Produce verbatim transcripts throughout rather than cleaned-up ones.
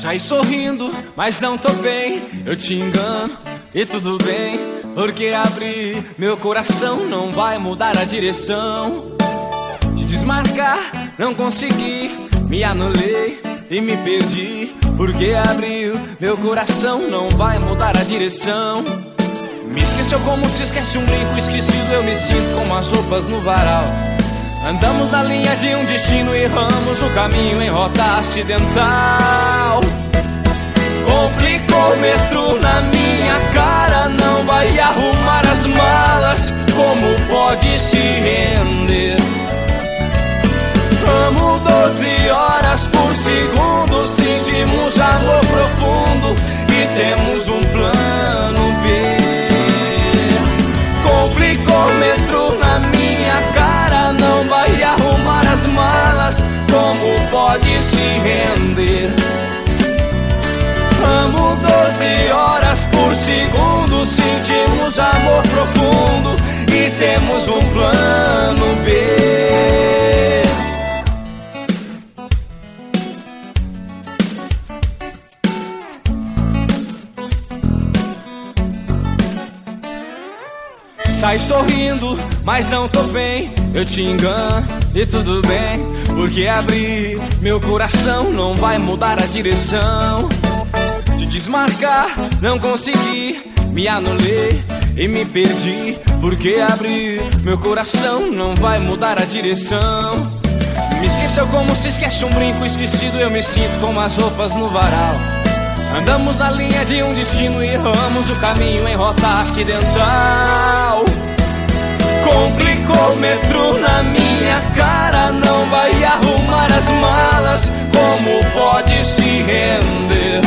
Sai sorrindo, mas não tô bem. Eu te engano e tudo bem, porque abrir meu coração não vai mudar a direção. Te desmarcar, não consegui, me anulei e me perdi, porque abriu meu coração não vai mudar a direção. Me esqueceu como se esquece um brinco esquecido. Eu me sinto como as roupas no varal. Andamos na linha de um destino e erramos o caminho em rota acidental. Complicou o metrô na minha cara, não vai arrumar as malas, como pode se render? Amo doze horas por segundo, sentimos amor profundo e temos um plano B. Complicou o metrô na minha cara, não vai arrumar as malas, como pode se render? Amo doze horas por segundo, sentimos amor profundo e temos um plano B. Sai sorrindo, mas não tô bem. Eu te engano e tudo bem, porque abrir meu coração não vai mudar a direção. Te desmarcar, não consegui, me anulei e me perdi, porque abrir meu coração não vai mudar a direção. Me esqueceu como se esquece um brinco esquecido. Eu me sinto como as roupas no varal. Andamos na linha de um destino e erramos o caminho em rota acidental. Complicou o metrô na minha cara, não vai arrumar as malas, como pode se render?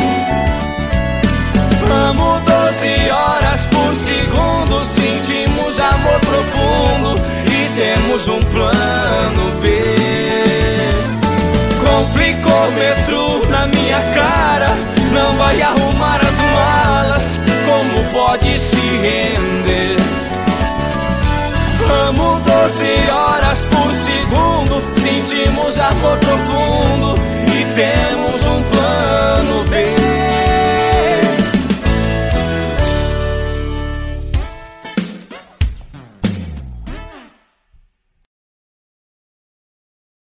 Amo doze horas por segundo, sentimos amor profundo e temos um plano B. Complicou o metrô na minha cara, não vai arrumar as malas, como pode se render? Amo doze horas por segundo, sentimos amor profundo e temos